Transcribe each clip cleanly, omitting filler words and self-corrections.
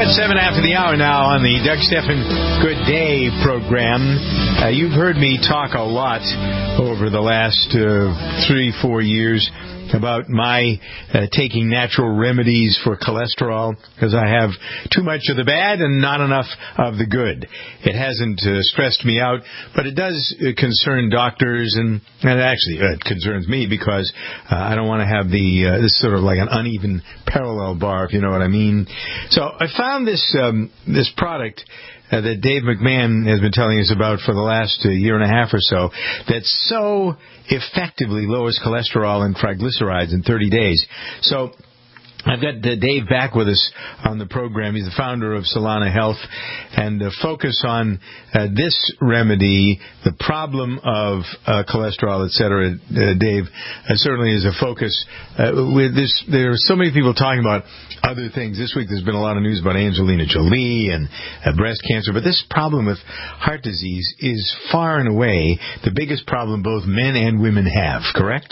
7 after the hour now on the Doug Stephan Good Day program. You've heard me talk a lot over the last 3-4 years about my taking natural remedies for cholesterol because I have too much of the bad and not enough of the good. It hasn't stressed me out, but it does concern doctors, and actually it concerns me because I don't want to have this sort of like an uneven parallel bar, if you know what I mean. So I found this product that Dave McMahon has been telling us about for the last year and a half or so that so effectively lowers cholesterol and triglycerides in 30 days. So I've got Dave back with us on the program. He's the founder of Solana Health, and the focus on this remedy, the problem of cholesterol, etc. Dave, certainly is a focus. With this, there are so many people talking about other things. This week there's been a lot of news about Angelina Jolie and breast cancer, but this problem with heart disease is far and away the biggest problem both men and women have, correct?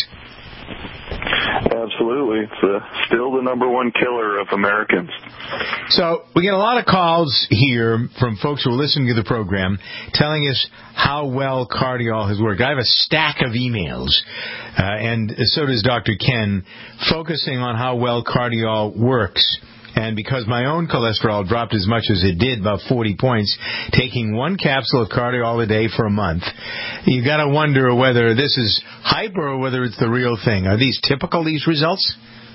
Absolutely. It's still the number one killer of Americans. So we get a lot of calls here from folks who are listening to the program telling us how well Cardiol has worked. I have a stack of emails, and so does Dr. Ken, focusing on how well Cardiol works. And because my own cholesterol dropped as much as it did, about 40 points, taking one capsule of Cardiol a day for a month, you got to wonder whether this is hype or whether it's the real thing. Are these typical, these results?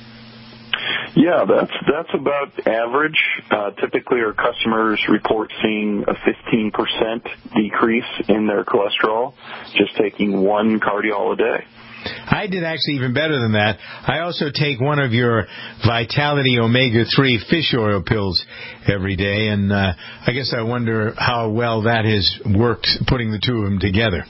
Yeah, that's about average. Typically, our customers report seeing a 15% decrease in their cholesterol just taking one Cardiol a day. I did actually even better than that. I also take one of your Vitality Omega-3 fish oil pills every day, and I guess I wonder how well that has worked, putting the two of them together.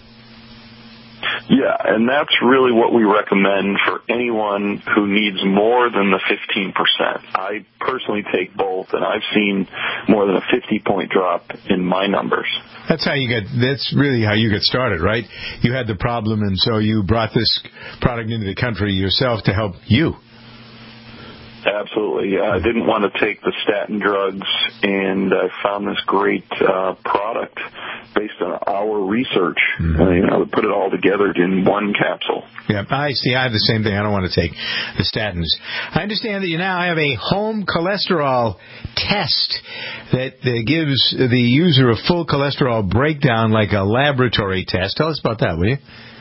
Yeah, and that's really what we recommend for anyone who needs more than the 15%. I personally take both, and I've seen more than a 50-point drop in my numbers. That's really how you get started, right? You had the problem, and so you brought this product into the country yourself to help you. Absolutely. I didn't want to take the statin drugs, and I found this great product based on our research. We put it all together in one capsule. Yeah, I see. I have the same thing. I don't want to take the statins. I understand that you now have a home cholesterol test that gives the user a full cholesterol breakdown like a laboratory test. Tell us about that, will you?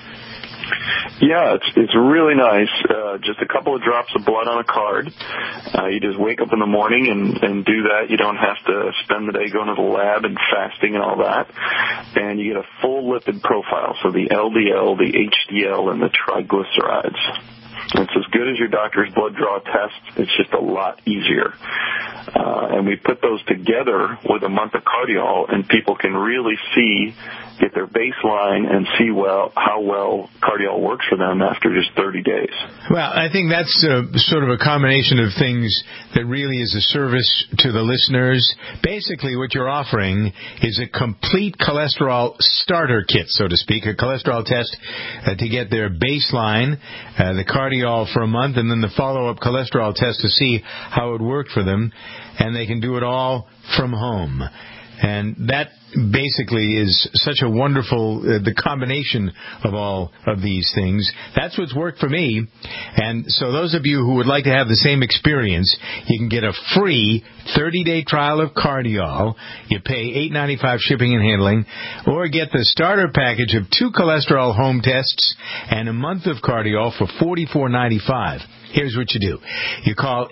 Yeah, it's really nice. Just a couple of drops of blood on a card. You just wake up in the morning and do that. You don't have to spend the day going to the lab and fasting and all that. And you get a full lipid profile, so the LDL, the HDL, and the triglycerides. It's as good as your doctor's blood draw test. It's just a lot easier. And we put those together with a month of Cardiol, and people can really get their baseline and see how well Cardiol works for them after just 30 days. Well, I think that's sort of a combination of things that really is a service to the listeners. Basically, what you're offering is a complete cholesterol starter kit, so to speak, a cholesterol test to get their baseline, the Cardiol for a month, and then the follow-up cholesterol test to see how it worked for them, and they can do it all from home. And that basically is such a wonderful, the combination of all of these things. That's what's worked for me. And so those of you who would like to have the same experience, you can get a free 30-day trial of Cardiol. You pay $8.95 shipping and handling, or get the starter package of 2 cholesterol home tests and a month of Cardiol for $44.95. Here's what you do. You call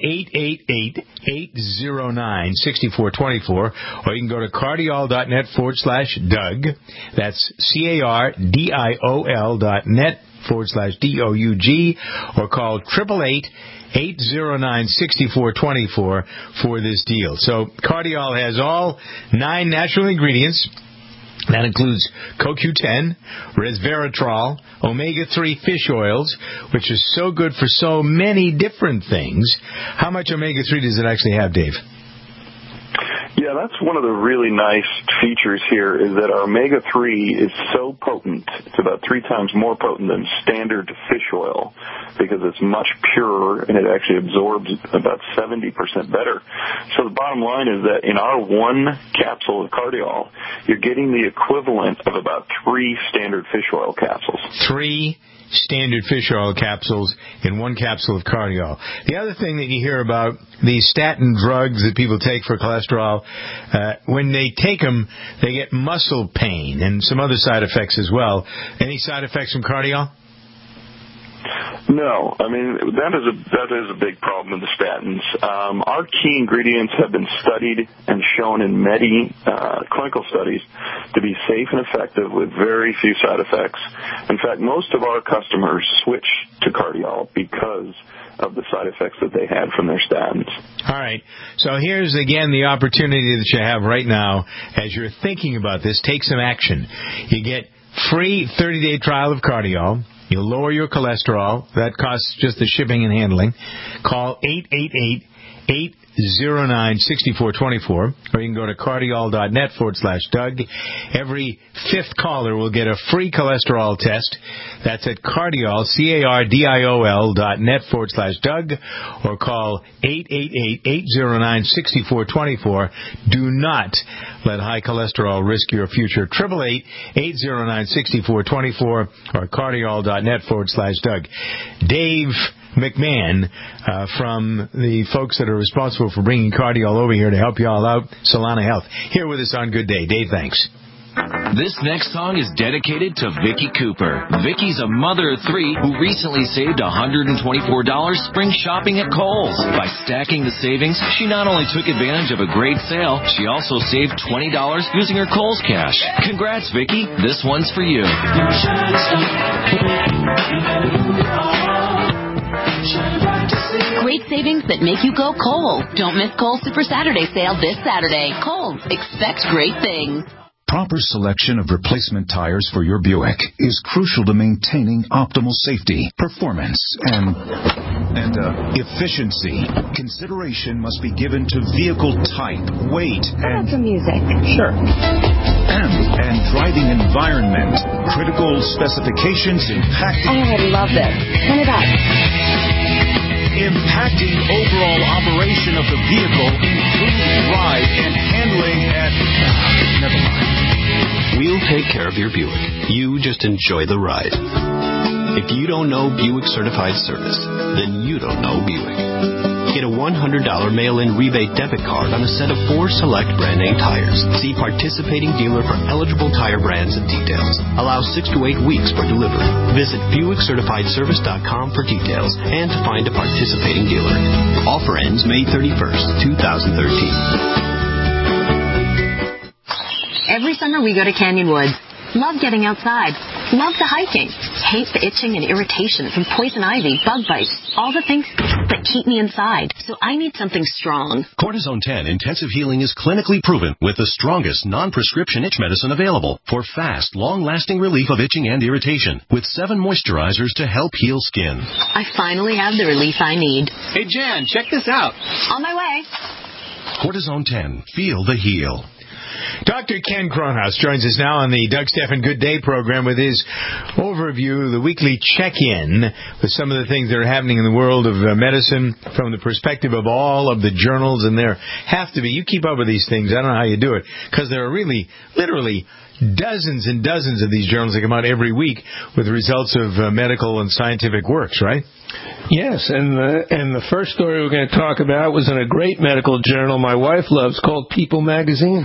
888-809-6424, or you can go to cardiol.net/Doug. That's cardiol.net/DOUG, or call 888-809-6424 for this deal. So Cardiol has all 9 natural ingredients. That includes CoQ10, resveratrol, omega-3 fish oils, which is so good for so many different things. How much omega-3 does it actually have, Dave? Yeah, Yeah, that's one of the really nice features here is that our omega-3 is so potent. It's about 3 times more potent than standard fish oil because it's much purer and it actually absorbs about 70% better. So the bottom line is that in our 1 capsule of Cardiol, you're getting the equivalent of about 3 standard fish oil capsules. 3 standard fish oil capsules in 1 capsule of Cardiol. The other thing that you hear about these statin drugs that people take for cholesterol, when they take them, they get muscle pain and some other side effects as well. Any side effects from Cardiol? No, I mean, that is a big problem with the statins. Our key ingredients have been studied and shown in many clinical studies to be safe and effective with very few side effects. In fact, most of our customers switch to Cardiol because of the side effects that they had from their statins. All right. So here's, again, the opportunity that you have right now as you're thinking about this. Take some action. You get free 30-day trial of Cardiol. You'll lower your cholesterol. That costs just the shipping and handling. Call 888-809-6424, or you can go to cardiol.net/Doug. Every 5th caller will get a free cholesterol test. That's at Cardiol, CARDIOL.net/Doug, or call 888-809-6424. Do not let high cholesterol risk your future. 888-809-6424 or cardiol.net/Doug. Dave McMahon from the folks that are responsible for bringing Cardiol over here to help you all out, Solana Health, here with us on Good Day. Dave, thanks. This next song is dedicated to Vicki Cooper. Vicki's a mother of 3 who recently saved $124 spring shopping at Kohl's. By stacking the savings, she not only took advantage of a great sale, she also saved $20 using her Kohl's cash. Congrats, Vicki. This one's for you. Great savings that make you go Kohl's. Don't miss Kohl's Super Saturday sale this Saturday. Kohl's. Expect great things. Proper selection of replacement tires for your Buick is crucial to maintaining optimal safety, performance, and efficiency. Consideration must be given to vehicle type, weight, and some music. Sure. And driving environment. Critical specifications impacting. Oh, I love this. Turn it up. Impacting overall operation of the vehicle, including ride and handling at... never mind. We'll take care of your Buick. You just enjoy the ride. If you don't know Buick Certified Service, then you don't know Buick. Get a $100 mail-in rebate debit card on a set of 4 select brand name tires. See participating dealer for eligible tire brands and details. Allow 6 to 8 weeks for delivery. Visit BuickCertifiedService.com for details and to find a participating dealer. Offer ends May 31st, 2013. Every summer we go to Canyon Woods. Love getting outside. Love the hiking. Hate the itching and irritation from poison ivy, bug bites, all the things that keep me inside. So I need something strong. Cortisone 10 Intensive Healing is clinically proven with the strongest non-prescription itch medicine available for fast, long-lasting relief of itching and irritation with 7 moisturizers to help heal skin. I finally have the relief I need. Hey, Jan, check this out. On my way. Cortisone 10. Feel the heal. Dr. Ken Kronhaus joins us now on the Doug Stephan Good Day program with his overview, the weekly check-in with some of the things that are happening in the world of medicine from the perspective of all of the journals. And there have to be, you keep up with these things, I don't know how you do it, because there are really, literally dozens and dozens of these journals that come out every week with the results of medical and scientific works, right? Yes, and the first story we're going to talk about was in a great medical journal my wife loves called People Magazine.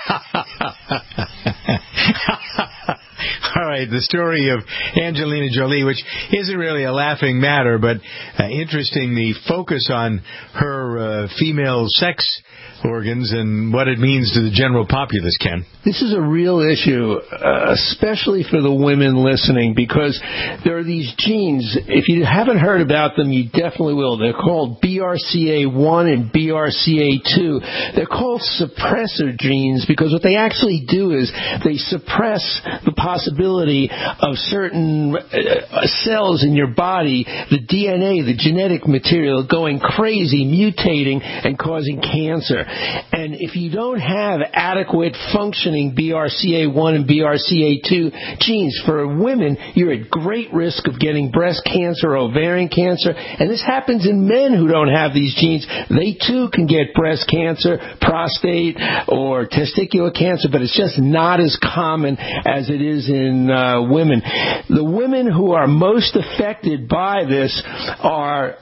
All right, the story of Angelina Jolie, which isn't really a laughing matter, but interesting, the focus on her female sex organs and what it means to the general populace, Ken. This is a real issue, especially for the women listening, because there are these genes. If you haven't heard about them, you definitely will. They're called BRCA1 and BRCA2. They're called suppressor genes because what they actually do is they suppress the possibility of certain cells in your body, the DNA, the genetic material, going crazy, mutating, and causing cancer. And if you don't have adequate functioning BRCA1 and BRCA2 genes, for women, you're at great risk of getting breast cancer, ovarian cancer, and this happens in men who don't have these genes. They too can get breast cancer, prostate, or testicular cancer, but it's just not as common as it is in women. The women who are most affected by this are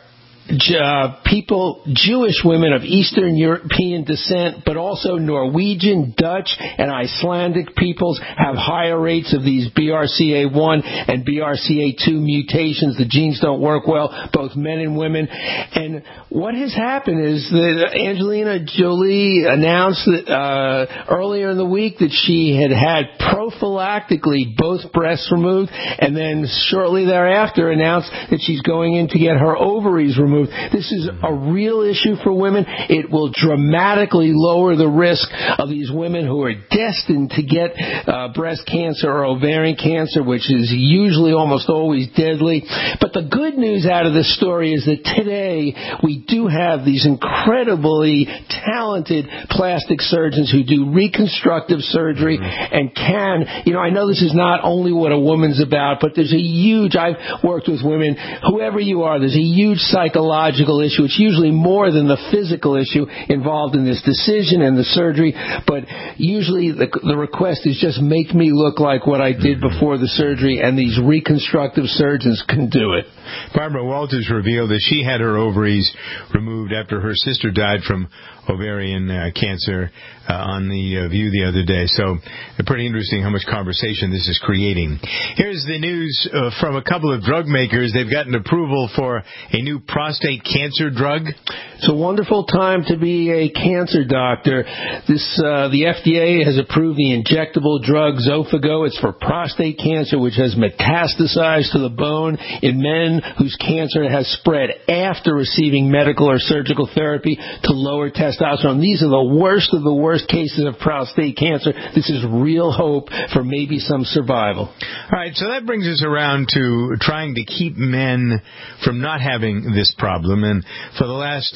Jewish women of Eastern European descent, but also Norwegian, Dutch, and Icelandic peoples have higher rates of these BRCA1 and BRCA2 mutations. The genes don't work well, both men and women. And what has happened is that Angelina Jolie announced that, earlier in the week that she had prophylactically both breasts removed, and then shortly thereafter announced that she's going in to get her ovaries removed. This is a real issue for women. It will dramatically lower the risk of these women who are destined to get breast cancer or ovarian cancer, which is usually almost always deadly. But the good news out of this story is that today we do have these incredibly talented plastic surgeons who do reconstructive surgery and can, I know this is not only what a woman's about, but there's a huge, I've worked with women, whoever you are, there's a huge psychological issue. It's usually more than the physical issue involved in this decision and the surgery, but usually the request is just make me look like what I did before the surgery, and these reconstructive surgeons can do it. Barbara Walters revealed that she had her ovaries removed after her sister died from ovarian cancer on The View the other day. So pretty interesting how much conversation this is creating. Here's the news from a couple of drug makers. They've gotten approval for a new prostate cancer drug. It's a wonderful time to be a cancer doctor. The FDA has approved the injectable drug Xofigo. It's for prostate cancer, which has metastasized to the bone in men whose cancer has spread after receiving medical or surgical therapy to lower testosterone. These are the worst of the worst cases of prostate cancer. This is real hope for maybe some survival. All right, so that brings us around to trying to keep men from not having this problem. And for the last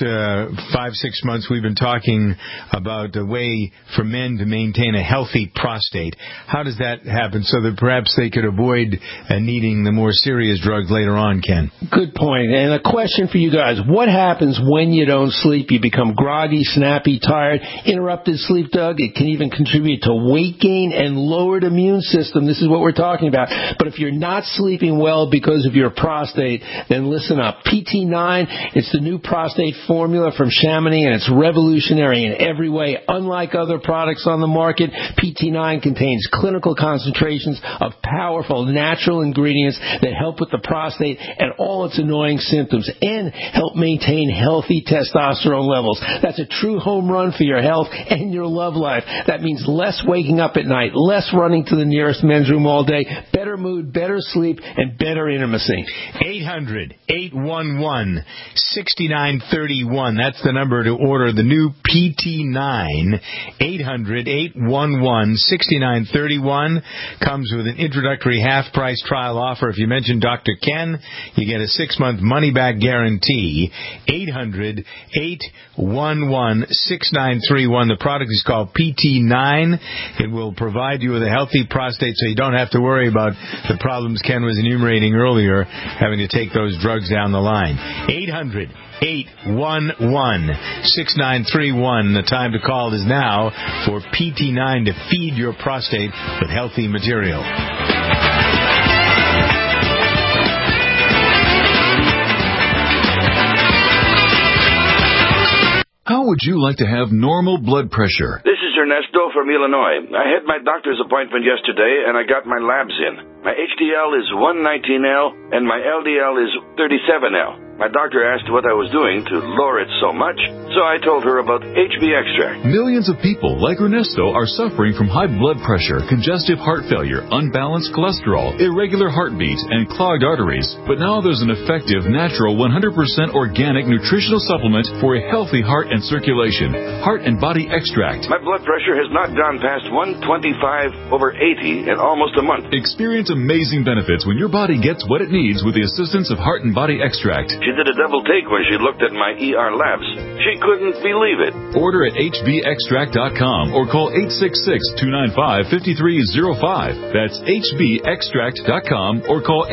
5-6 months, we've been talking about a way for men to maintain a healthy prostate. How does that happen so that perhaps they could avoid needing the more serious drugs later on, Ken? Good point. And a question for you guys. What happens when you don't sleep? You become groggy, snappy, tired, interrupted sleep, Doug. It can even contribute to weight gain and lowered immune system. This is what we're talking about. But if you're not sleeping well because of your prostate, then listen up. PT9, it's the new prostate formula from Chamonix, and it's revolutionary in every way. Unlike other products on the market, PT9 contains clinical concentrations of powerful natural ingredients that help with the prostate and all its annoying symptoms and help maintain healthy testosterone levels. That's a true home run for your health and your love life. That means less waking up at night, less running to the nearest men's room all day, better mood, better sleep, and better intimacy. 800-811-6931. That's the number to order the new PT9. 800-811-6931. Comes with an introductory half-price trial offer. If you mention Dr. Ken, you get a 6-month money-back guarantee. 800-811-6931. The product is called PT9. It will provide you with a healthy prostate so you don't have to worry about the problems Ken was enumerating earlier, having to take those drugs down the line. 800-811-6931. The time to call is now for PT9 to feed your prostate with healthy material. How would you like to have normal blood pressure? This is Ernesto from Illinois. I had my doctor's appointment yesterday, and I got my labs in. My HDL is 119L, and my LDL is 37L. My doctor asked what I was doing to lower it so much, so I told her about HB Extract. Millions of people like Ernesto are suffering from high blood pressure, congestive heart failure, unbalanced cholesterol, irregular heartbeat, and clogged arteries. But now there's an effective, natural, 100% organic nutritional supplement for a healthy heart and circulation. Heart and Body Extract. My blood pressure has not gone past 125/80 in almost a month. Experience amazing benefits when your body gets what it needs with the assistance of Heart and Body Extract. She did a double take when she looked at my ER labs. She couldn't believe it. Order at hbextract.com or call 866-295-5305. That's hbextract.com or call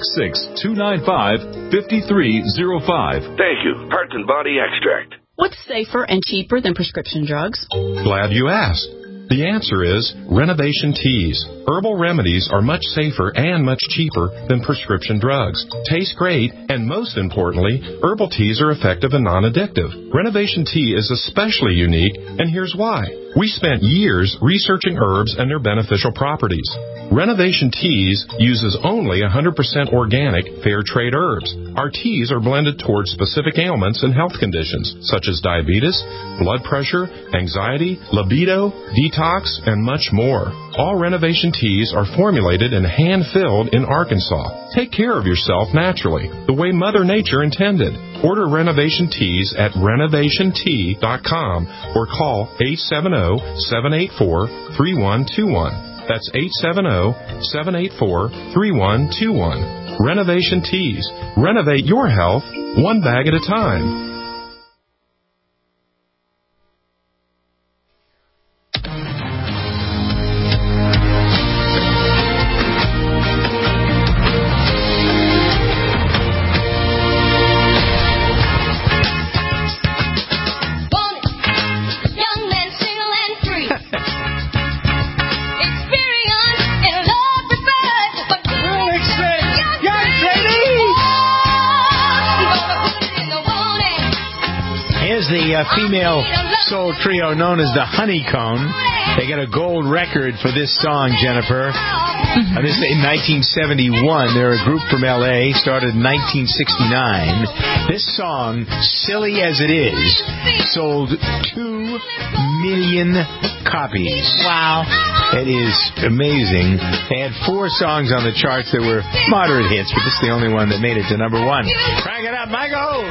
866-295-5305. Thank you. Heart and Body Extract. What's safer and cheaper than prescription drugs? Glad you asked. The answer is Renovation Teas. Herbal remedies are much safer and much cheaper than prescription drugs. Taste great, and most importantly, herbal teas are effective and non-addictive. Renovation Tea is especially unique, and here's why. We spent years researching herbs and their beneficial properties. Renovation Teas uses only 100% organic, fair trade herbs. Our teas are blended towards specific ailments and health conditions, such as diabetes, blood pressure, anxiety, libido, detox, and much more. All Renovation Teas are formulated and hand-filled in Arkansas. Take care of yourself naturally, the way Mother Nature intended. Order Renovation Teas at renovationtea.com or call 870-784-3121. That's 870-784-3121. Renovation Teas. Renovate your health one bag at a time. Female soul trio known as the Honeycomb. They got a gold record for this song, Jennifer. This is in 1971. They're a group from L.A., started in 1969. This song, Silly as It Is, sold 2 million copies. Wow. It is amazing. They had 4 songs on the charts that were moderate hits, but this is the only one that made it to number 1. Crank it up, Michael!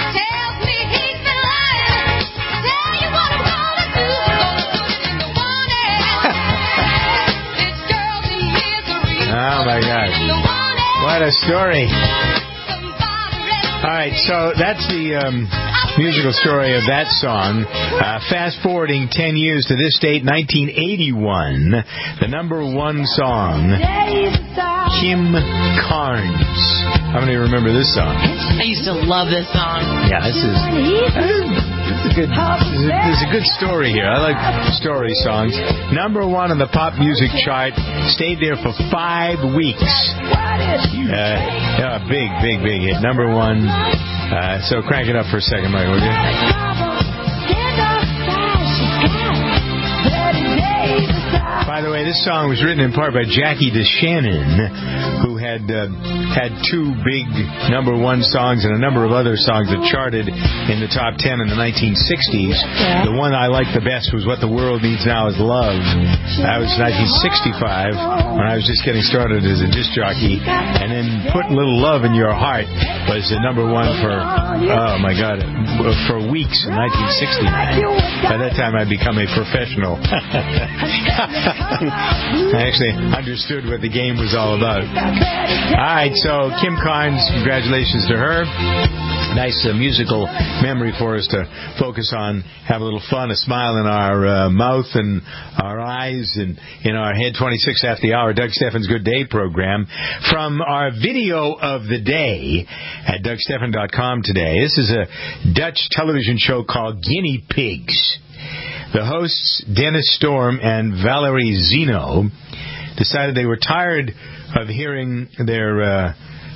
Oh, my God. What a story. All right, so that's the musical story of that song. Fast forwarding 10 years to this date, 1981, the number 1 song, Kim Carnes. How many remember this song? I used to love this song. Yeah, this is there's a good story here. I like story songs. Number 1 on the pop music chart. Stayed there for 5 weeks. Big hit. Number 1. So crank it up for a second, Michael, would you? By the way, this song was written in part by Jackie DeShannon, who had 2 big number 1 songs and a number of other songs that charted in the top 10 in the 1960s. The one I liked the best was What the World Needs Now Is Love. That was 1965, when I was just getting started as a disc jockey. And then Put a Little Love in Your Heart was the number 1 for, oh my God, for weeks in 1969. By that time, I'd become a professional. I actually understood what the game was all about. All right, so Kim Carnes, congratulations to her. Nice musical memory for us to focus on, have a little fun, a smile in our mouth and our eyes and in our head. 26 after the hour, Doug Steffen's Good Day program. From our video of the day at DougSteffen.com today, this is a Dutch television show called Guinea Pigs. The hosts, Dennis Storm and Valerie Zeno, decided they were tired of hearing their...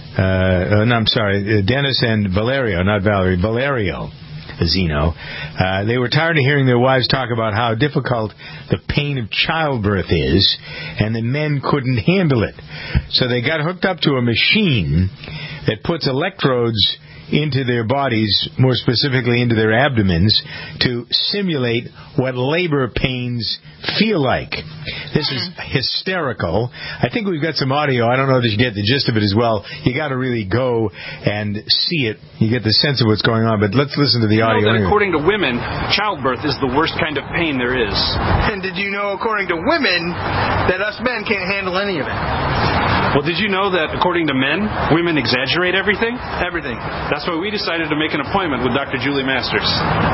Dennis and Valerio, not Valerie, Valerio Zeno. They were tired of hearing their wives talk about how difficult the pain of childbirth is, and that men couldn't handle it. So they got hooked up to a machine that puts electrodes into their bodies, more specifically into their abdomens, to simulate what labor pains feel like. This is hysterical. I think we've got some audio. I don't know if you get the gist of it as well. You got to really go and see it. You get the sense of what's going on, but let's listen to the audio. That according to women, childbirth is the worst kind of pain there is. And did you know, according to women, that us men can't handle any of it? Well, did you know that according to men, women exaggerate everything? Everything. That's why we decided to make an appointment with Dr. Julie Masters.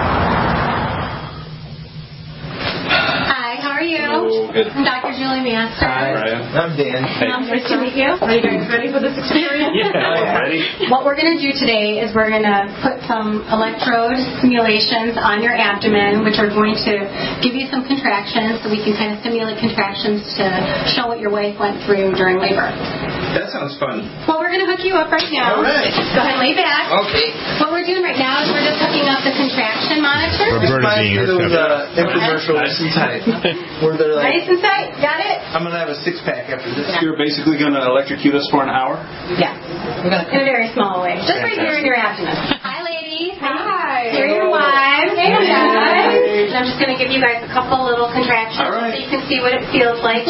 Hi, how are you? Oh, good. I'm Dr. Julie Masters. Hi, Ryan. I'm Dan. Nice to meet you. Are you guys ready for this experience? Yeah, ready. What we're going to do today is we're going to put some electrode simulations on your abdomen, which are going to give you some contractions, so we can kind of simulate contractions to show what your wife went through during labor. That sounds fun. Well, we're going to hook you up right now. All right. Go ahead and lay back. Okay. What we're doing right now is we're just hooking up the contraction monitor. Roberta being hooked up. Infomercial nice and tight. Where they're like, Nice and tight. Got it? I'm going to have a six-pack after this. You're basically going to electrocute us for an hour? Yeah. We're gonna in a very small way. Just right here in your abdomen. Hi, ladies. Hi. Here are your wives. Hey, guys. And I'm just going to give you guys a couple little contractions so you can see what it feels like.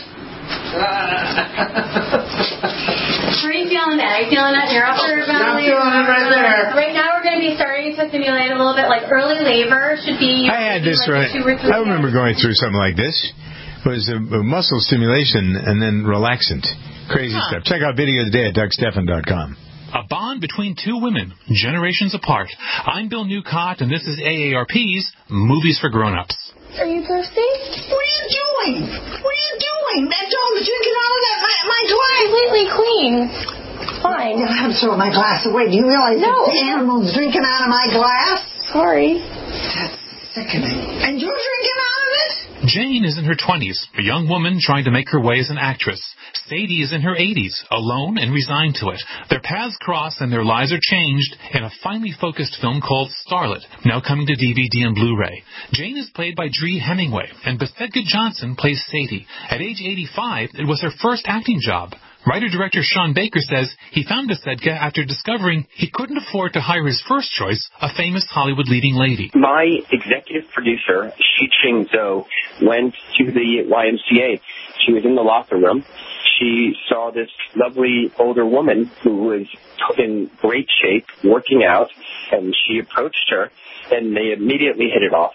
Where are you feeling that? Are you feeling that in your upper belly? I'm feeling it right there. Right now we're going to be starting to simulate a little bit like early labor should be. I had this right. I remember going through something like this. It was a muscle stimulation and then relaxant. Crazy stuff. Check out Video of the Day at DougStephan.com. A bond between two women, generations apart. I'm Bill Newcott, and this is AARP's Movies for Grown-Ups. Are you thirsty? What are you doing? What are you doing? That dog is drinking out of that my glass. Completely clean. Fine. I have to throw my glass away. Do you realize the animal's drinking out of my glass? Sorry. That's sickening. And you're drinking out of it? Jane is in her 20s, a young woman trying to make her way as an actress. Sadie is in her 80s, alone and resigned to it. Their paths cross and their lives are changed in a finely focused film called Starlet, now coming to DVD and Blu-ray. Jane is played by Dree Hemingway, and Besedga Johnson plays Sadie. At age 85, it was her first acting job. Writer-director Sean Baker says he found Besedga after discovering he couldn't afford to hire his first choice, a famous Hollywood leading lady. My executive producer, Shi-Ching Zhou, went to the YMCA. She was in the locker room. She saw this lovely older woman who was in great shape, working out, and she approached her, and they immediately hit it off.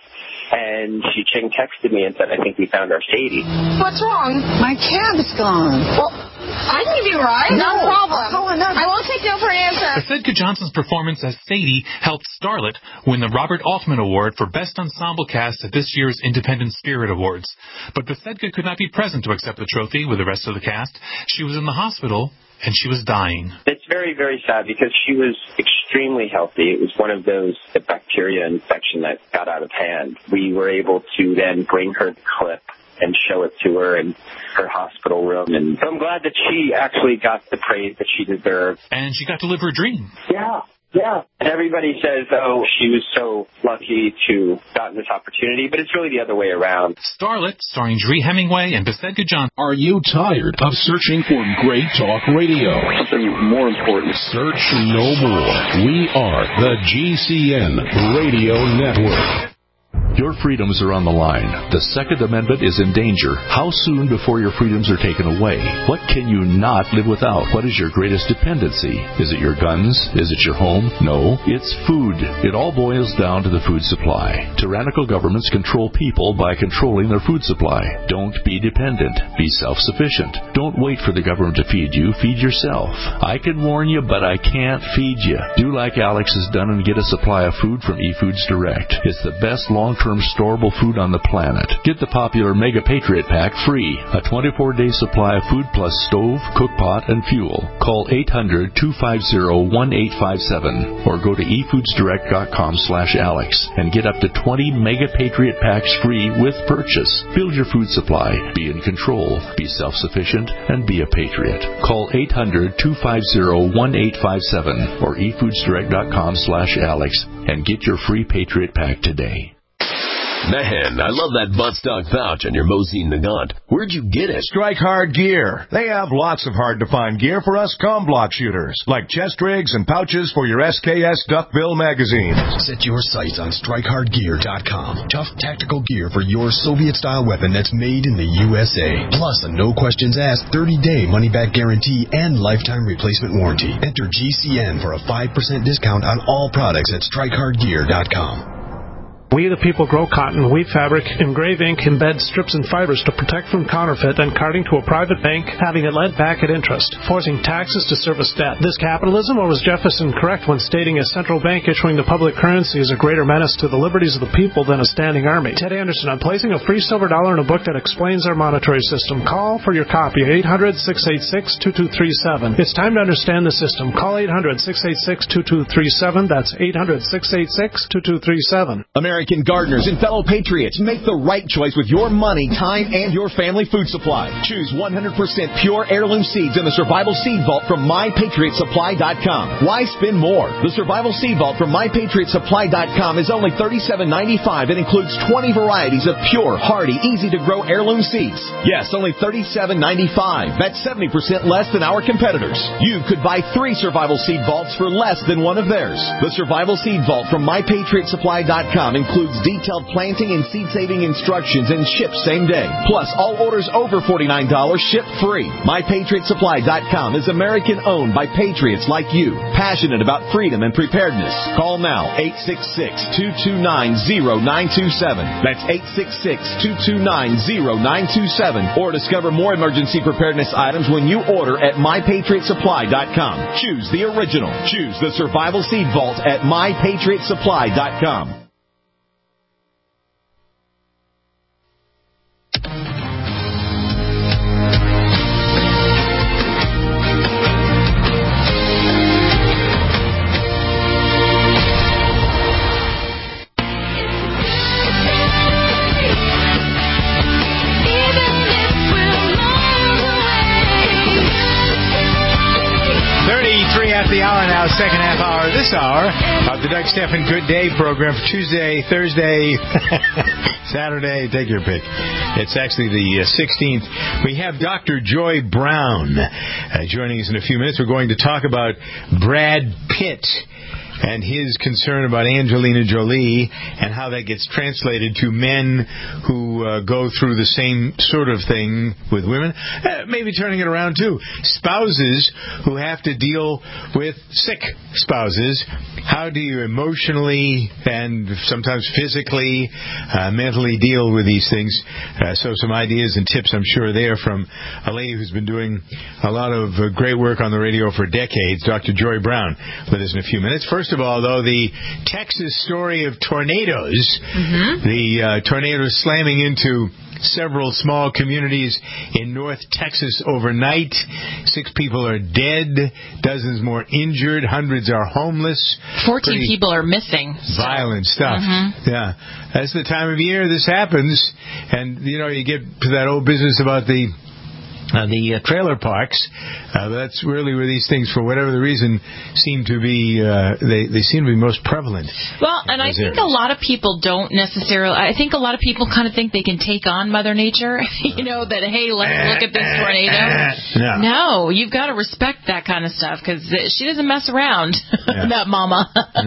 And Shi-Ching texted me and said, I think we found our Sadie. What's wrong? My cab's gone. Well, I can give you a ride. No problem. I won't take no for an answer. Besedga Johnson's performance as Sadie helped Starlet win the Robert Altman Award for Best Ensemble Cast at this year's Independent Spirit Awards. But Besedga could not be present to accept the trophy with the rest of the cast. She was in the hospital, and she was dying. It's very, very sad because she was extremely healthy. It was one of those bacteria infection that got out of hand. We were able to then bring her the clip and show it to her in her hospital room. And so I'm glad that she actually got the praise that she deserved. And she got to live her dream. Yeah. And everybody says, oh, she was so lucky to have gotten this opportunity, but it's really the other way around. Starlet, starring Dree Hemingway and Besedga Johnson. Are you tired of searching for great talk radio? Something more important. Search no more. We are the GCN Radio Network. Your freedoms are on the line. The Second Amendment is in danger. How soon before your freedoms are taken away? What can you not live without? What is your greatest dependency? Is it your guns? Is it your home? No, it's food. It all boils down to the food supply. Tyrannical governments control people by controlling their food supply. Don't be dependent. Be self-sufficient. Don't wait for the government to feed you. Feed yourself. I can warn you, but I can't feed you. Do like Alex has done and get a supply of food from eFoods Direct. It's the best long-term storable food on the planet. Get the popular Mega Patriot Pack free. A 24-day supply of food plus stove, cookpot, and fuel. Call 800-250-1857 or go to efoodsdirect.com/Alex and get up to 20 Mega Patriot Packs free with purchase. Build your food supply. Be in control. Be self-sufficient and be a patriot. Call 800-250-1857 or efoodsdirect.com/Alex and get your free Patriot Pack today. Man, I love that buttstock pouch on your Mosin Nagant. Where'd you get it? Strike Hard Gear. They have lots of hard-to-find gear for us comm block shooters, like chest rigs and pouches for your SKS Duckbill magazines. Set your sights on StrikeHardGear.com. Tough tactical gear for your Soviet-style weapon that's made in the USA. Plus a no-questions-asked 30-day money-back guarantee and lifetime replacement warranty. Enter GCN for a 5% discount on all products at StrikeHardGear.com. We the people grow cotton, weave fabric, engrave ink, embed strips and fibers to protect from counterfeit and carting to a private bank, having it lent back at interest, forcing taxes to service debt. This capitalism, or was Jefferson correct when stating a central bank issuing the public currency is a greater menace to the liberties of the people than a standing army? Ted Anderson, I'm placing a free silver dollar in a book that explains our monetary system. Call for your copy, 800-686-2237. It's time to understand the system. Call 800-686-2237. That's 800-686-2237. American gardeners and fellow patriots, make the right choice with your money, time, and your family food supply. Choose 100% pure heirloom seeds in the Survival Seed Vault from MyPatriotSupply.com. Why spend more? The Survival Seed Vault from MyPatriotSupply.com is only $37.95 and includes 20 varieties of pure, hardy, easy-to-grow heirloom seeds. Yes, only $37.95. That's 70% less than our competitors. You could buy 3 Survival Seed Vaults for less than one of theirs. The Survival Seed Vault from MyPatriotSupply.com includes detailed planting and seed-saving instructions and ships same day. Plus, all orders over $49 ship free. MyPatriotSupply.com is American-owned by patriots like you, passionate about freedom and preparedness. Call now, 866-229-0927. That's 866-229-0927. Or discover more emergency preparedness items when you order at MyPatriotSupply.com. Choose the original. Choose the Survival Seed Vault at MyPatriotSupply.com. The hour now, second half hour of this hour of the Doug Stephan Good Day program for Tuesday, Thursday, Saturday, take your pick. It's actually the 16th. We have Dr. Joy Brown joining us in a few minutes. We're going to talk about Brad Pitt and his concern about Angelina Jolie and how that gets translated to men who go through the same sort of thing with women. Maybe turning it around, too. Spouses who have to deal with sick spouses. How do you emotionally and sometimes physically, mentally deal with these things? So some ideas and tips, I'm sure, there from a lady who's been doing a lot of great work on the radio for decades, Dr. Joy Brown, with us in a few minutes. First of all, though, the Texas story of tornadoes, the tornadoes slamming into several small communities in North Texas overnight. 6 people are dead, dozens more injured, hundreds are homeless. 14 people are missing. Violent stuff. Yeah. That's the time of year this happens. And, you know, you get to that old business about the trailer parks. That's really where these things, for whatever the reason, seem to be, they seem to be most prevalent. Well, and I think a lot of people don't necessarily, I think a lot of people kind of think they can take on Mother Nature, you know, that, hey, let's look at this tornado. No, you've got to respect that kind of stuff, because she doesn't mess around, that mama.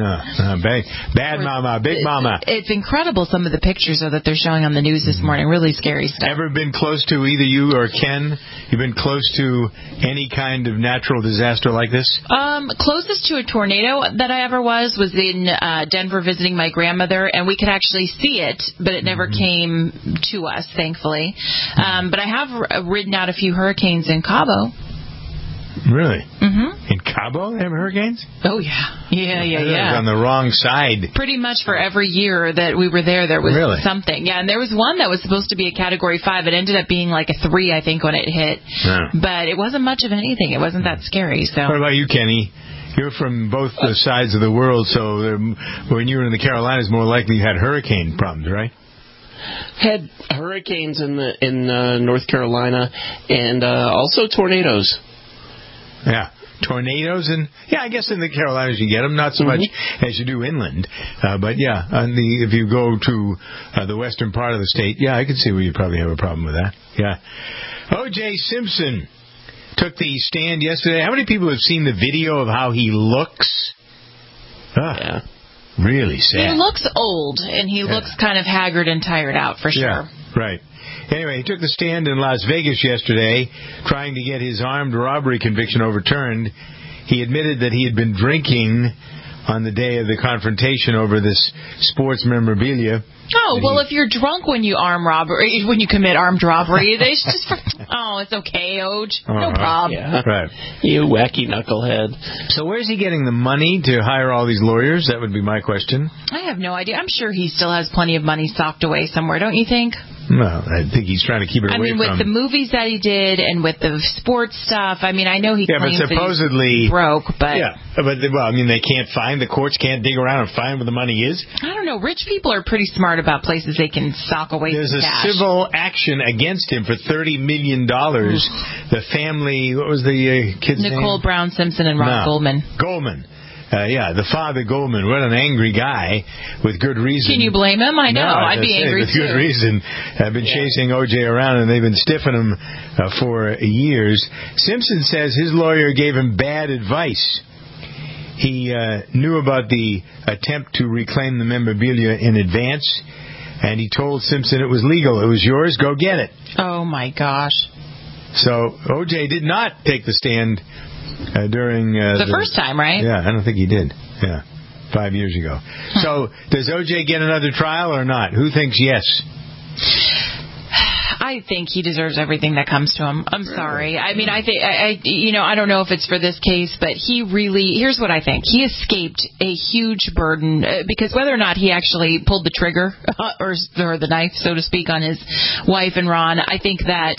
Bad mama, big mama. It's incredible, some of the pictures that they're showing on the news this morning. Really scary stuff. Ever been close to, either you or Ken, you've been close to any kind of natural disaster like this? Closest to a tornado that I ever was in Denver visiting my grandmother, and we could actually see it, but it never came to us, thankfully. But I have ridden out a few hurricanes in Cabo. Really? In Cabo, they have hurricanes? Oh, yeah. Yeah. On the wrong side. Pretty much for every year that we were there was something. Yeah, and there was one that was supposed to be a Category 5. It ended up being like a 3, I think, when it hit. But it wasn't much of anything. It wasn't that scary. So. What about you, Kenny? You're from both the sides of the world, so when you were in the Carolinas, more likely you had hurricane problems, right? Had hurricanes in North Carolina and also tornadoes. Yeah, tornadoes, and I guess in the Carolinas you get them, not so much as you do inland, but if you go to the western part of the state, I can see where you probably have a problem with that. Yeah. O.J. Simpson took the stand yesterday. How many people have seen the video of how he looks? Really sad. He looks old, and he looks kind of haggard and tired out, for sure. Yeah, right. Anyway, he took the stand in Las Vegas yesterday trying to get his armed robbery conviction overturned. He admitted that he had been drinking on the day of the confrontation over this sports memorabilia. Oh, well, if you're drunk when you commit armed robbery, they just, it's okay, Oj. No problem. Yeah. Right. You wacky knucklehead. So where's he getting the money to hire all these lawyers? That would be my question. I have no idea. I'm sure he still has plenty of money socked away somewhere, don't you think? Well, I think he's trying to keep it away from... with the movies that he did and with the sports stuff, I know he claims but supposedly, that he's broke, but... Yeah, but, they can't find, the courts can't dig around and find where the money is. I don't know. Rich people are pretty smart about places they can sock away There's some a cash. civil action against him for $30 million. The family, what was the kid's name? Nicole Brown Simpson and Ron Goldman. Goldman. The father Goldman, what an angry guy, with good reason. Can you blame him? I know, I'd be angry with good reason. I've been chasing O.J. around, and they've been stiffing him for years. Simpson says his lawyer gave him bad advice. He knew about the attempt to reclaim the memorabilia in advance, and he told Simpson it was legal. It was yours. Go get it. Oh, my gosh. So O.J. did not take the stand during the first time, right? Yeah, I don't think he did. Yeah, 5 years ago. So does O.J. get another trial or not? Who thinks yes? I think he deserves everything that comes to him. I'm sorry. I don't know if it's for this case, but here's what I think. He escaped a huge burden because whether or not he actually pulled the trigger or the knife, so to speak, on his wife and Ron, I think that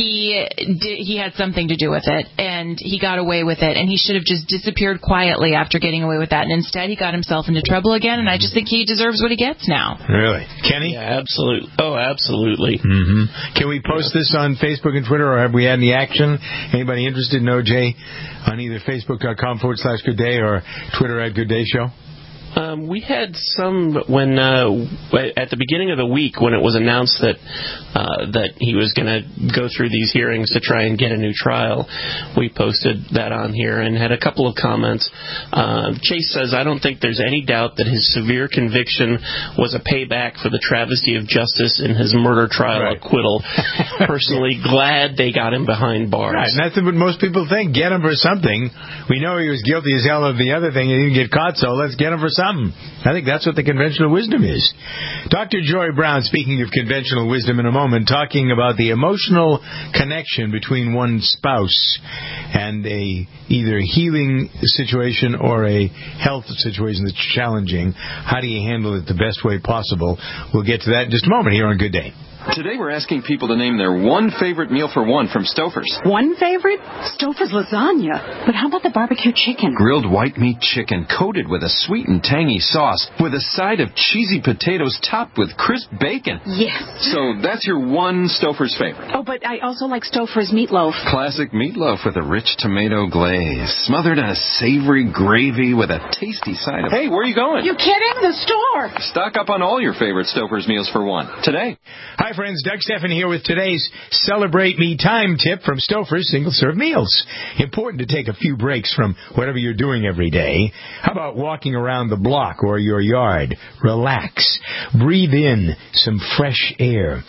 he had something to do with it, and he got away with it, and he should have just disappeared quietly after getting away with that, and instead he got himself into trouble again, and I just think he deserves what he gets now. Really? Kenny? Yeah, absolutely. Oh, absolutely. Mm-hmm. Can we post this on Facebook and Twitter, or have we had any action? Anybody interested in OJ on either Facebook.com/GoodDay or Twitter @GoodDayShow? We had some when at the beginning of the week when it was announced that he was going to go through these hearings to try and get a new trial. We posted that on here and had a couple of comments. Chase says, I don't think there's any doubt that his severe conviction was a payback for the travesty of justice in his murder trial acquittal. Personally glad they got him behind bars. Right, and that's what most people think. Get him for something. We know he was guilty as hell of the other thing. He didn't get caught, so let's get him for something. I think that's what the conventional wisdom is. Dr. Joy Brown, speaking of conventional wisdom in a moment, talking about the emotional connection between one spouse and either a healing situation or a health situation that's challenging. How do you handle it the best way possible? We'll get to that in just a moment here on Good Day. Today we're asking people to name their one favorite meal for one from Stouffer's. One favorite? Stouffer's lasagna. But how about the barbecue chicken? Grilled white meat chicken coated with a sweet and tangy sauce with a side of cheesy potatoes topped with crisp bacon. Yes. So that's your one Stouffer's favorite. Oh, but I also like Stouffer's meatloaf. Classic meatloaf with a rich tomato glaze, smothered in a savory gravy with a tasty side of... Hey, where are you going? You kidding? The store. Stock up on all your favorite Stouffer's meals for one today. Hi, friends. Doug Stephan here with today's Celebrate Me Time tip from Stouffer's single-serve meals. Important to take a few breaks from whatever you're doing every day. How about walking around the block or your yard? Relax. Breathe in some fresh air.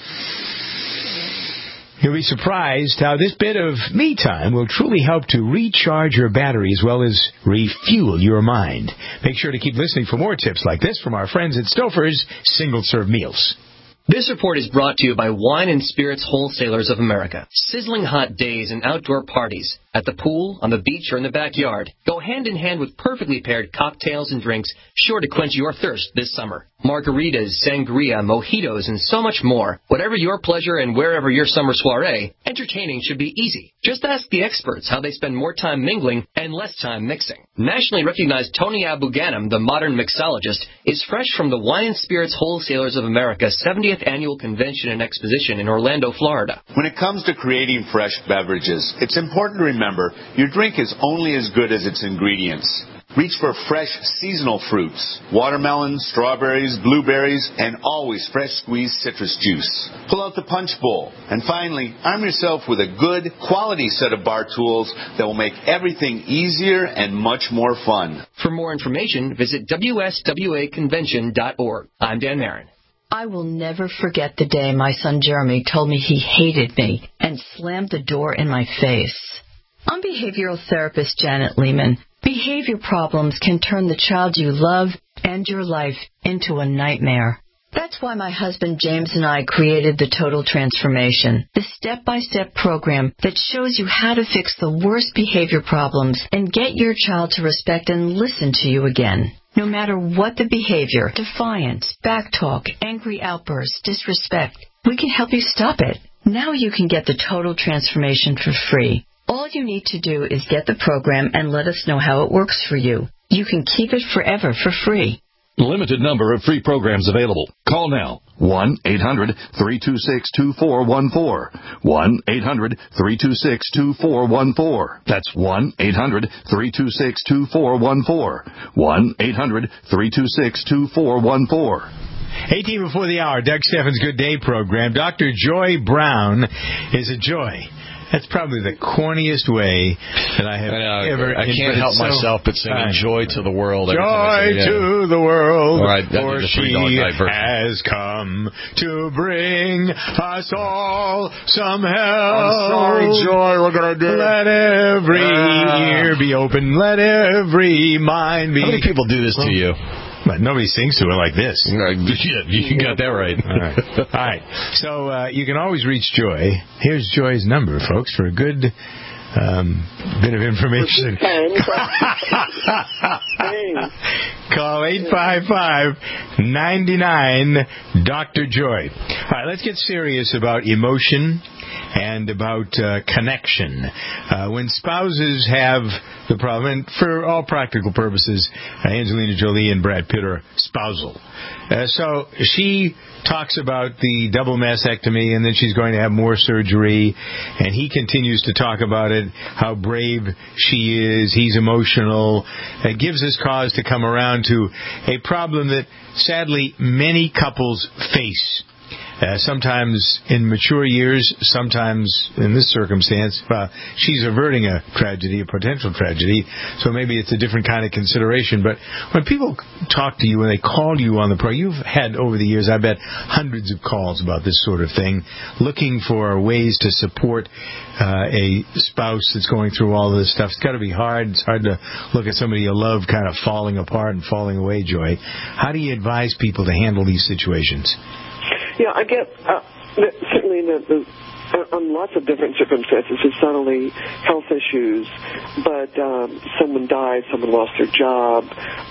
You'll be surprised how this bit of me time will truly help to recharge your battery as well as refuel your mind. Make sure to keep listening for more tips like this from our friends at Stouffer's single-serve meals. This report is brought to you by Wine and Spirits Wholesalers of America. Sizzling hot days and outdoor parties at the pool, on the beach, or in the backyard go hand in hand with perfectly paired cocktails and drinks sure to quench your thirst this summer. Margaritas, sangria, mojitos, and so much more. Whatever your pleasure and wherever your summer soiree, entertaining should be easy. Just ask the experts how they spend more time mingling and less time mixing. Nationally recognized Tony Abou-Ganim, the modern mixologist, is fresh from the Wine and Spirits Wholesalers of America 70th Annual Convention and Exposition in Orlando, Florida. When it comes to creating fresh beverages, it's important to remember your drink is only as good as its ingredients. Reach for fresh seasonal fruits, watermelons, strawberries, blueberries, and always fresh squeezed citrus juice. Pull out the punch bowl. And finally, arm yourself with a good, quality set of bar tools that will make everything easier and much more fun. For more information, visit WSWAconvention.org. I'm Dan Marin. I will never forget the day my son Jeremy told me he hated me and slammed the door in my face. I'm behavioral therapist Janet Lehman. Behavior problems can turn the child you love and your life into a nightmare. That's why my husband James and I created the Total Transformation, the step-by-step program that shows you how to fix the worst behavior problems and get your child to respect and listen to you again. No matter what the behavior, defiance, backtalk, angry outbursts, disrespect, we can help you stop it. Now you can get the Total Transformation for free. All you need to do is get the program and let us know how it works for you. You can keep it forever for free. Limited number of free programs available. Call now. 1-800-326-2414. 1-800-326-2414. That's 1-800-326-2414. 1-800-326-2414. 18 before the hour, Doug Steffens' Good Day program. Dr. Joy Brown is a joy. That's probably the corniest way that I have ever... I can't help myself but singing Joy to the World. Joy to the world, for she has come to bring us all some help. I'm sorry, Joy, what can I do? Let every ear be open, let every mind be... How many people do this to you? But nobody sings to it like this. You got that right. All right. So you can always reach Joy. Here's Joy's number, folks, for a good bit of information. Call 855-99-Dr. Joy. All right, let's get serious about emotion and about connection. When spouses have the problem, and for all practical purposes, Angelina Jolie and Brad Pitt are spousal. So she talks about the double mastectomy, and then she's going to have more surgery, and he continues to talk about it, how brave she is, he's emotional. It gives us cause to come around to a problem that, sadly, many couples face. Sometimes in mature years, sometimes in this circumstance, she's averting a tragedy, a potential tragedy, so maybe it's a different kind of consideration. But when people talk to you, when they call you on the program, you've had over the years, I bet, hundreds of calls about this sort of thing, looking for ways to support a spouse that's going through all this stuff. It's got to be hard. It's hard to look at somebody you love kind of falling apart and falling away, Joy. How do you advise people to handle these situations? Yeah, I get certainly on lots of different circumstances. It's not only health issues, but someone died, someone lost their job,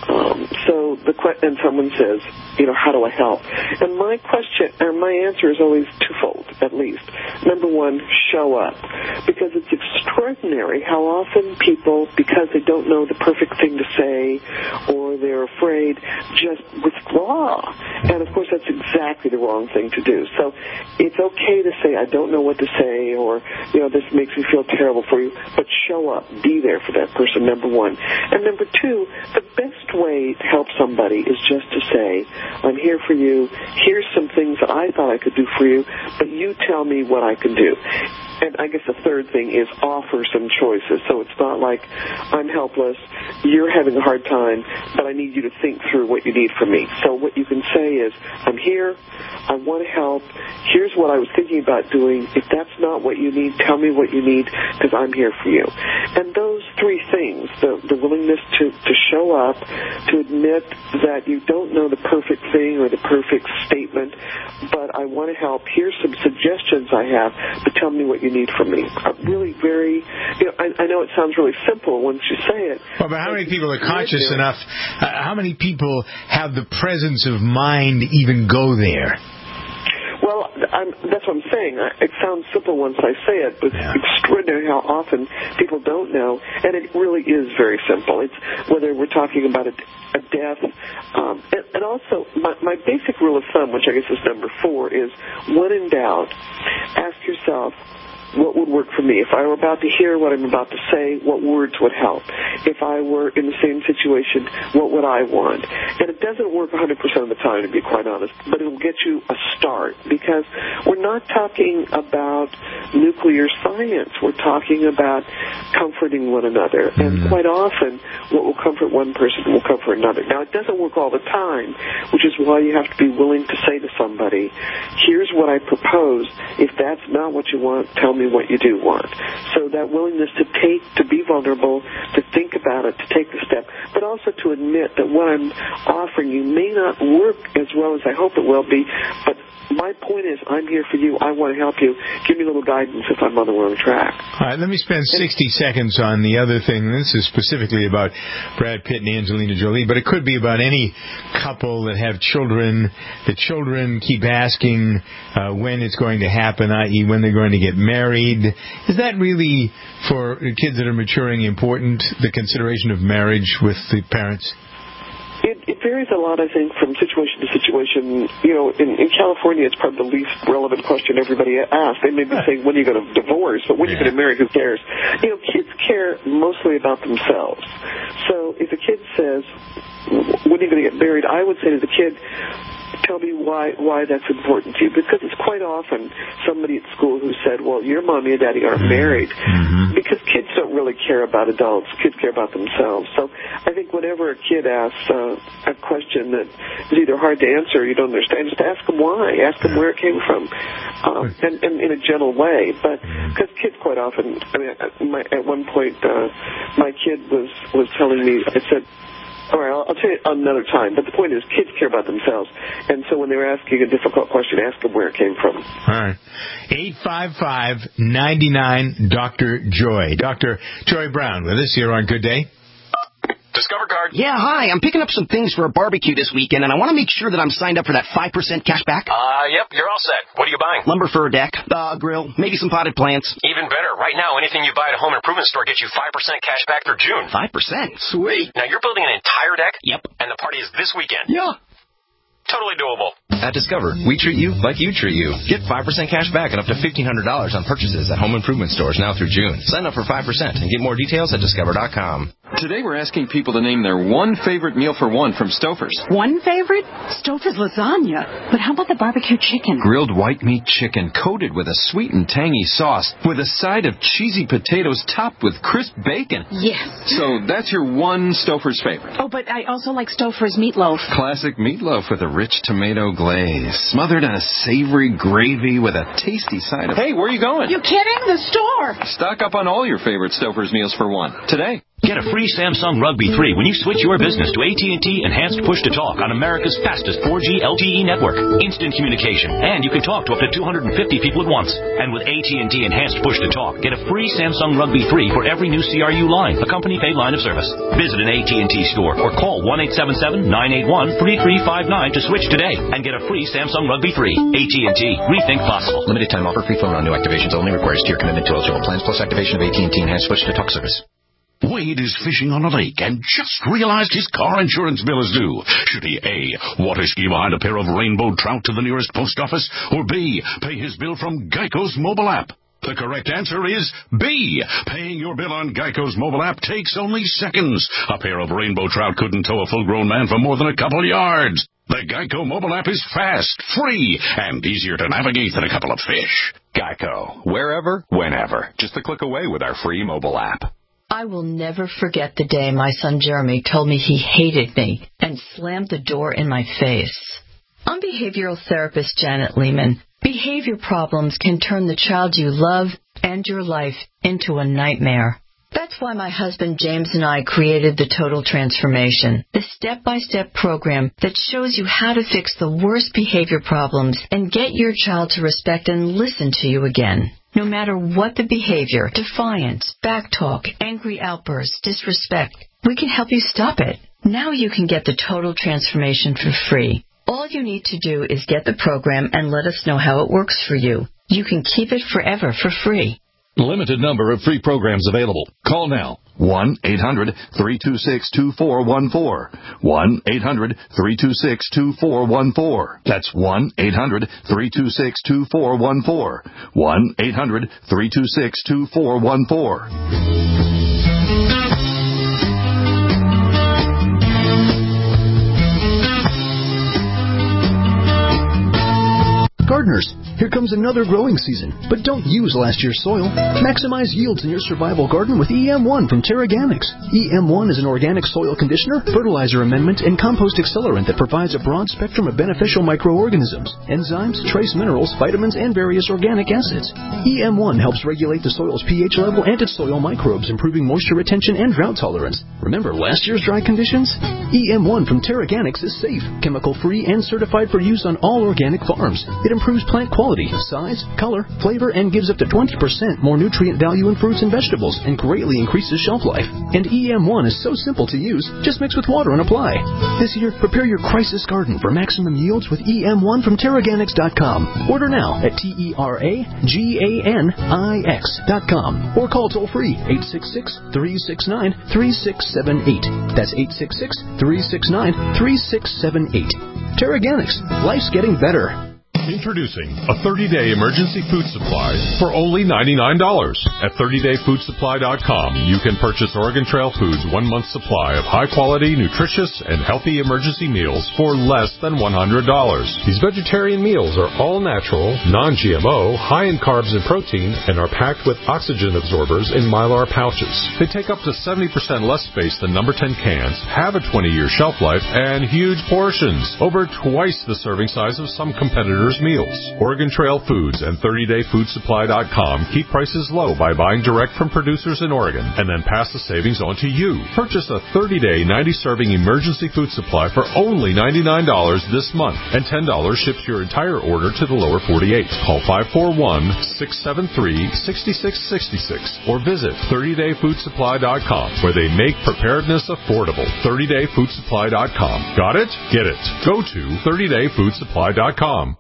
and someone says, how do I help? And my answer is always twofold, at least. Number one, show up, because it's extraordinary how often people, because they don't know the perfect thing to say, or they're afraid, just withdraw. And of course, that's exactly the wrong thing to do. So it's okay to say, I don't know what to say, or this makes me feel terrible for you, but show up, be there for that person, number one. And number two, the best way to help somebody is just to say, I'm here for you, here's some things that I thought I could do for you, but you tell me what I can do. And I guess the third thing is offer some choices. So it's not like I'm helpless, you're having a hard time, but I need you to think through what you need from me. So what you can say is, I'm here, I want to help, here's what I was thinking about doing. If that's not what you need, tell me what you need, because I'm here for you. And those three things, the willingness to show up, to admit that you don't know the perfect thing or the perfect statement, but I want to help, here's some suggestions I have, but tell me what you need from me. Really very, I know it sounds really simple once you say it. Well, but how many people are conscious enough, how many people have the presence of mind to even go there? Well, that's what I'm saying. It sounds simple once I say it, but it's extraordinary how often people don't know, and it really is very simple. It's whether we're talking about a death, and also my basic rule of thumb, which I guess is number 4, is when in doubt, ask yourself, what would work for me? If I were about to hear what I'm about to say, what words would help? If I were in the same situation, what would I want? And it doesn't work 100% of the time, to be quite honest, but it'll get you a start, because we're not talking about nuclear science. We're talking about comforting one another. And quite often, what will comfort one person will comfort another. Now, it doesn't work all the time, which is why you have to be willing to say to somebody, here's what I propose. If that's not what you want, tell me me what you do want. So that willingness to be vulnerable, to think about it, to take the step, but also to admit that what I'm offering you may not work as well as I hope it will be, but my point is, I'm here for you. I want to help you. Give me a little guidance if I'm on the wrong track. All right, let me spend 60 seconds on the other thing. This is specifically about Brad Pitt and Angelina Jolie, but it could be about any couple that have children. The children keep asking when it's going to happen, i.e. when they're going to get married. Is that really, for kids that are maturing, important, the consideration of marriage with the parents? It varies a lot, I think, from situation to situation. You know, in California, it's probably the least relevant question everybody asks. They may be saying, when are you going to divorce? But when are you going to marry? Who cares? You know, kids care mostly about themselves. So if a kid says, when are you going to get married, I would say to the kid, tell me why that's important to you. Because it's quite often somebody at school who said, well, your mommy and daddy aren't married. Because kids don't really care about adults. Kids care about themselves. So I think whenever a kid asks a question that is either hard to answer or you don't understand, just ask them why. Ask them where it came from. And in a gentle way. But because kids quite often, I mean, at one point, my kid was telling me, I said, all right, I'll tell you another time. But the point is, kids care about themselves. And so when they're asking a difficult question, ask them where it came from. All right. 855-99-Dr. Joy. Dr. Joy Brown with us here on Good Day. Discover card. Yeah, hi. I'm picking up some things for a barbecue this weekend, and I want to make sure that I'm signed up for that 5% cash back. Yep, you're all set. What are you buying? Lumber for a deck, grill, maybe some potted plants. Even better. Right now, anything you buy at a home improvement store gets you 5% cash back through June. 5%? Sweet. Now, you're building an entire deck? Yep. And the party is this weekend? Yeah. Totally doable. At Discover, we treat you like you treat you. Get 5% cash back and up to $1,500 on purchases at home improvement stores now through June. Sign up for 5% and get more details at Discover.com. Today we're asking people to name their one favorite meal for one from Stouffer's. One favorite? Stouffer's lasagna. But how about the barbecue chicken? Grilled white meat chicken coated with a sweet and tangy sauce with a side of cheesy potatoes topped with crisp bacon. Yes. So that's your one Stouffer's favorite. Oh, but I also like Stouffer's meatloaf. Classic meatloaf with a rich tomato glaze, smothered in a savory gravy with a tasty side of... Hey, where are you going? You kidding? The store. Stock up on all your favorite Stouffer's meals for one today. Get a free Samsung Rugby 3 when you switch your business to AT&T Enhanced Push-to-Talk on America's fastest 4G LTE network. Instant communication, and you can talk to up to 250 people at once. And with AT&T Enhanced Push-to-Talk, get a free Samsung Rugby 3 for every new CRU line, a company-paid line of service. Visit an AT&T store or call 1-877-981-3359 to switch today and get a free Samsung Rugby 3. AT&T. Rethink possible. Limited time offer. Free phone on new activations only. Requires tier commitment to eligible plans plus activation of AT&T Enhanced Push-to-Talk service. Wade is fishing on a lake and just realized his car insurance bill is due. Should he A, water ski behind a pair of rainbow trout to the nearest post office, or B, pay his bill from Geico's mobile app? The correct answer is B. Paying your bill on Geico's mobile app takes only seconds. A pair of rainbow trout couldn't tow a full-grown man for more than a couple yards. The Geico mobile app is fast, free, and easier to navigate than a couple of fish. Geico. Wherever, whenever. Just a click away with our free mobile app. I will never forget the day my son Jeremy told me he hated me and slammed the door in my face. I'm behavioral therapist Janet Lehman. Behavior problems can turn the child you love and your life into a nightmare. That's why my husband James and I created the Total Transformation, the step-by-step program that shows you how to fix the worst behavior problems and get your child to respect and listen to you again. No matter what the behavior, defiance, backtalk, angry outbursts, disrespect, we can help you stop it. Now you can get the Total Transformation for free. All you need to do is get the program and let us know how it works for you. You can keep it forever for free. Limited number of free programs available. Call now. 1-800-326-2414. 1-800-326-2414. That's 1-800-326-2414. 1-800-326-2414. Gardeners, here comes another growing season, but don't use last year's soil. Maximize yields in your survival garden with EM1 from Terraganics. EM1 is an organic soil conditioner, fertilizer amendment, and compost accelerant that provides a broad spectrum of beneficial microorganisms, enzymes, trace minerals, vitamins, and various organic acids. EM1 helps regulate the soil's pH level and its soil microbes, improving moisture retention and drought tolerance. Remember last year's dry conditions? EM1 from Terraganics is safe, chemical-free, and certified for use on all organic farms. It improves plant quality, size, color, flavor, and gives up to 20% more nutrient value in fruits and vegetables, and greatly increases shelf life. And EM1 is so simple to use, just mix with water and apply. This year, prepare your crisis garden for maximum yields with EM1 from Terraganics.com. Order now at TerraGanix.com or call toll-free 866-369-3678. That's 866-369-3678. Terraganics. Life's getting better. Introducing a 30-day emergency food supply for only $99. At 30dayfoodsupply.com, you can purchase Oregon Trail Foods' 1 month supply of high-quality, nutritious, and healthy emergency meals for less than $100. These vegetarian meals are all natural, non-GMO, high in carbs and protein, and are packed with oxygen absorbers in Mylar pouches. They take up to 70% less space than number 10 cans, have a 20-year shelf life, and huge portions, over twice the serving size of some competitors' meals. Oregon Trail Foods and 30dayfoodsupply.com keep prices low by buying direct from producers in Oregon and then pass the savings on to you. Purchase a 30-day 90-serving emergency food supply for only $99 this month, and $10 ships your entire order to the lower 48. Call 541-673-6666 or visit 30dayfoodsupply.com, where they make preparedness affordable. 30dayfoodsupply.com. Got it? Get it. Go to 30dayfoodsupply.com.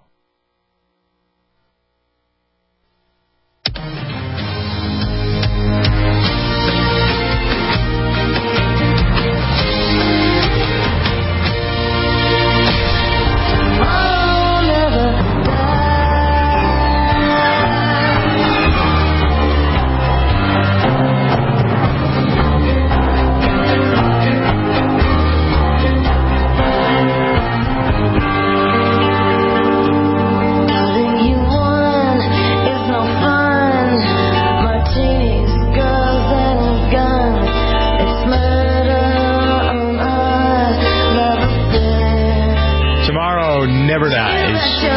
Never Dies.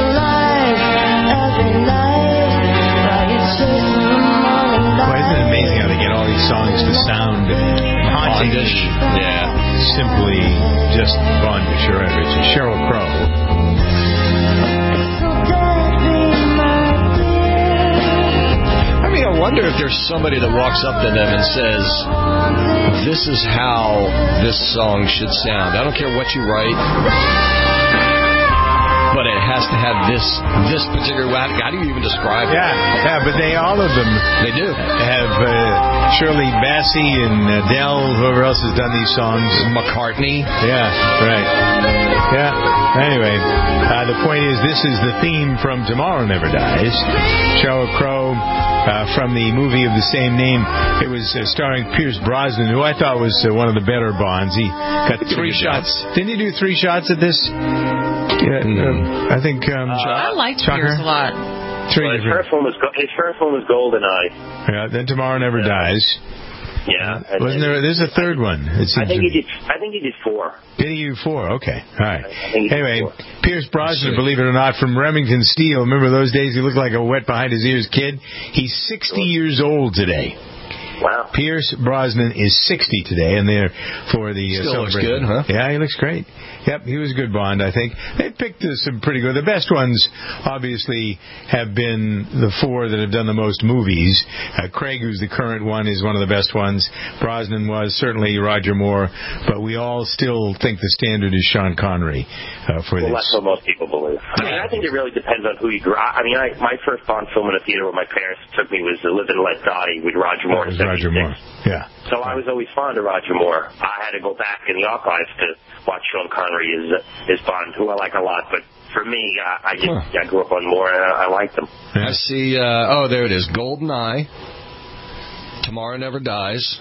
Well, isn't it amazing how they get all these songs to sound haunting? Yeah. Simply just Bondish, or it's Sheryl Crow. I mean, I wonder if there's somebody that walks up to them and says, this is how this song should sound. I don't care what you write, but it has to have this particular way. How do you even describe it? Yeah, but all of them. They do. Have Shirley Bassey and Adele, whoever else has done these songs. McCartney. Yeah, right. Yeah. Anyway, the point is, this is the theme from Tomorrow Never Dies. Sheryl Crow from the movie of the same name. It was starring Pierce Brosnan, who I thought was one of the better Bonds. He got 3 shots. Didn't he do 3 shots at this? Yeah, I think. I liked Pierce a lot. His first one was GoldenEye. Yeah, then Tomorrow Never Dies. Yeah. Wasn't there? There's a third one. I think he did 4. Did he do 4? Okay. All right. Anyway, Pierce Brosnan, believe it or not, from Remington Steel. Remember those days? He looked like a wet behind his ears kid. He's 60 years old today. Wow. Pierce Brosnan is 60 today, and they're for the Still looks celebration. good, huh? Yeah, he looks great. Yep, he was a good Bond, I think. They picked some pretty good. The best ones, obviously, have been the 4 that have done the most movies. Craig, who's the current one, is one of the best ones. Brosnan was, certainly Roger Moore, but we all still think the standard is Sean Connery for this. Well, that's what most people believe. I mean, I think it really depends on who you grew up. I mean, my first Bond film in a theater where my parents took me was Live and Let Die with Roger Moore. Roger Moore, yeah. So I was always fond of Roger Moore. I had to go back in the archives to watch Sean Connery as Bond, who I like a lot. But for me, I grew up on Moore, and I liked him. I see. There it is. GoldenEye. Tomorrow Never Dies.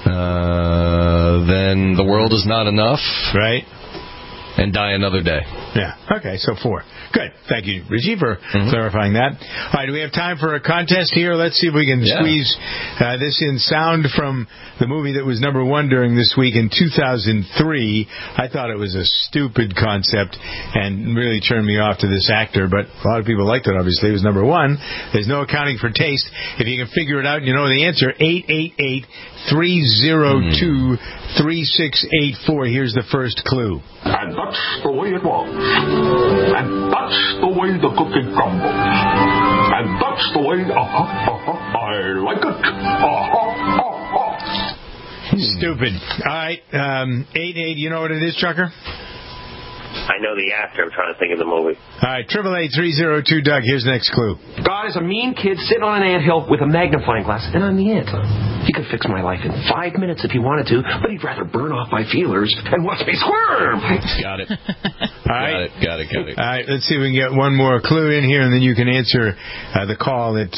Then The World Is Not Enough. Right. And Die Another Day. Yeah. Okay, so 4. Good. Thank you, Richie, for clarifying that. All right, do we have time for a contest here? Let's see if we can squeeze this in. Sound from the movie that was number 1 during this week in 2003. I thought it was a stupid concept and really turned me off to this actor, but a lot of people liked it, obviously. It was number 1. There's no accounting for taste. If you can figure it out and you know the answer, 888-302-3684. Here's the first clue. And that's the way it was. And that's the way the cookie crumbles. And that's the way, I like it. Stupid. All right, 88, you know what it is, Chucker? I know the actor. I'm trying to think of the movie. All right, 888-302, Doug. Here's the next clue. God is a mean kid sitting on an anthill with a magnifying glass, and I'm the ant. He could fix my life in 5 minutes if he wanted to, but he'd rather burn off my feelers and watch me squirm. Got it. All right. Got it. All right, let's see if we can get one more clue in here, and then you can answer the call at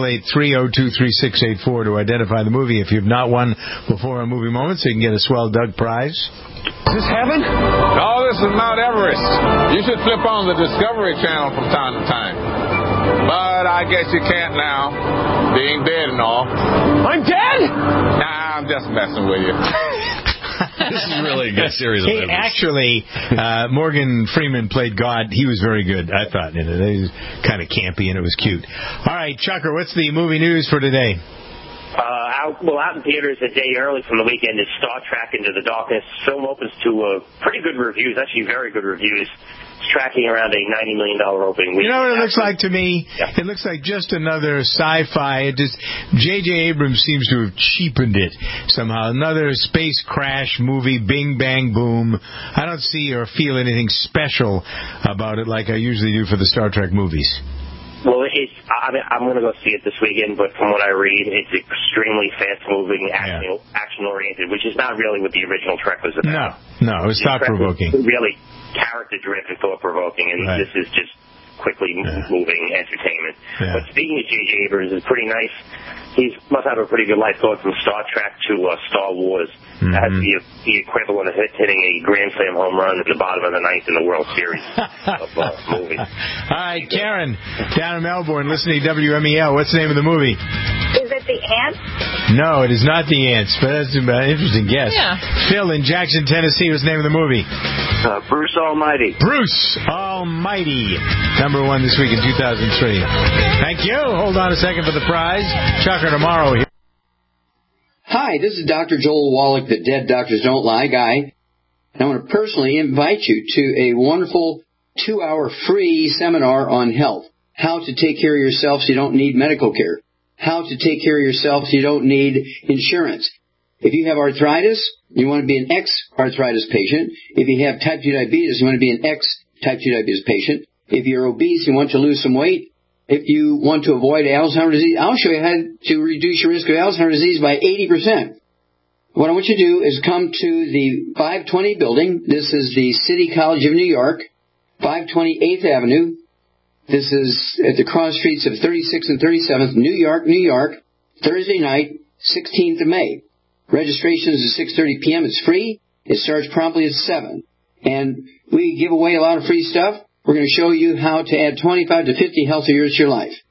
888-302-3684 to identify the movie. If you've not won before on Movie Moments, so you can get a swell Doug prize. Is this heaven? No, this is Mount Everest. You should flip on the Discovery Channel from time to time. But I guess you can't now, being dead and all. I'm dead? Nah, I'm just messing with you. This is really a good series of movies. Actually, Morgan Freeman played God. He was very good, I thought, in it. It was kind of campy, and it was cute. All right, Chucker, what's the movie news for today? Out in theaters a day early from the weekend is Star Trek Into the Darkness. Film opens to pretty good reviews, actually very good reviews. It's tracking around a $90 million opening week. You know what it looks like to me? Yeah. It looks like just another sci-fi. J.J. Abrams seems to have cheapened it somehow. Another space crash movie, bing, bang, boom. I don't see or feel anything special about it like I usually do for the Star Trek movies. Well, I'm going to go see it this weekend, but from what I read, it's extremely fast-moving, action-oriented, which is not really what the original Trek was about. No, it was thought-provoking. Really character-driven, thought-provoking, and this is just quickly moving entertainment. Yeah. But speaking of J.J. Abrams, it's pretty nice. He must have a pretty good life going from Star Trek to Star Wars. Mm-hmm. That's the equivalent of hitting a Grand Slam home run at the bottom of the ninth in the World Series of movies. All right, Karen, down in Melbourne, listening to WMEL. What's the name of the movie? Is it The Ants? No, it is not The Ants, but that's an interesting guess. Yeah. Phil in Jackson, Tennessee, what's the name of the movie? Bruce Almighty. Bruce Almighty. Number 1 this week in 2003. Thank you. Hold on a second for the prize. Chucker tomorrow here. Hi, this is Dr. Joel Wallach, the Dead Doctors Don't Lie guy. And I want to personally invite you to a wonderful 2-hour free seminar on health. How to take care of yourself so you don't need medical care. How to take care of yourself so you don't need insurance. If you have arthritis, you want to be an ex-arthritis patient. If you have type 2 diabetes, you want to be an ex-type 2 diabetes patient. If you're obese and want to lose some weight, if you want to avoid Alzheimer's disease, I'll show you how to reduce your risk of Alzheimer's disease by 80%. What I want you to do is come to the 520 building. This is the City College of New York, 520 8th Avenue. This is at the cross streets of 36th and 37th, New York, Thursday night, 16th of May. Registration is at 6:30 p.m. It's free. It starts promptly at 7. And we give away a lot of free stuff. We're going to show you how to add 25 to 50 healthy years to your life.